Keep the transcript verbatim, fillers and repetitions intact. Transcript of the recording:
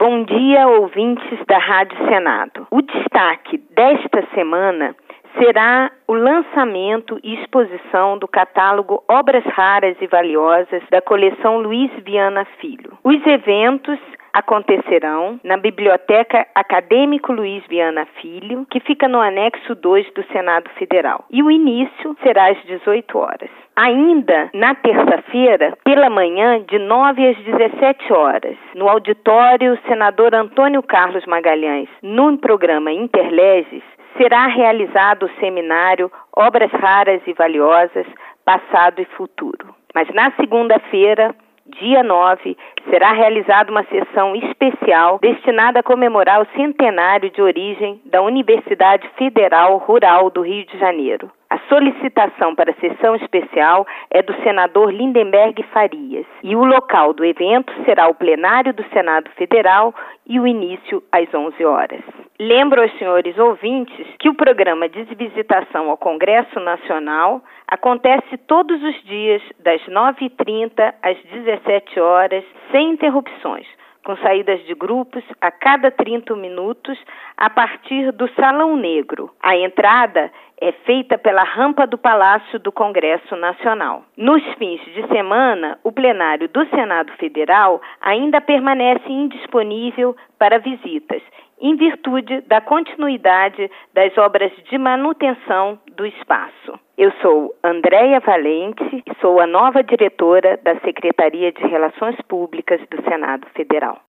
Bom dia, ouvintes da Rádio Senado. O destaque desta semana será o lançamento e exposição do catálogo Obras Raras e Valiosas da coleção Luiz Viana Filho. Os eventos acontecerão na Biblioteca Acadêmico Luiz Viana Filho, que fica no anexo dois do Senado Federal. E o início será às dezoito horas. Ainda na terça-feira, pela manhã, de nove às dezessete horas, no auditório Senador Antônio Carlos Magalhães, no programa Interleges, será realizado o seminário Obras Raras e Valiosas, Passado e Futuro. Mas na segunda-feira, dia nove, será realizada uma sessão especial destinada a comemorar o centenário de origem da Universidade Federal Rural do Rio de Janeiro. A solicitação para a sessão especial é do senador Lindenberg Farias e o local do evento será o plenário do Senado Federal e o início às onze horas. Lembro aos senhores ouvintes que o programa de visitação ao Congresso Nacional acontece todos os dias das nove e trinta às dezessete horas, sem interrupções, com saídas de grupos a cada trinta minutos a partir do Salão Negro. A entrada é feita pela rampa do Palácio do Congresso Nacional. Nos fins de semana, o plenário do Senado Federal ainda permanece indisponível para visitas, em virtude da continuidade das obras de manutenção do espaço. Eu sou Andréia Valente e sou a nova diretora da Secretaria de Relações Públicas do Senado Federal.